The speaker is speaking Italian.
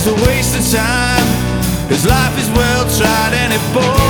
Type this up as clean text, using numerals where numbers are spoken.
just a waste of time. His life is well tried and it bores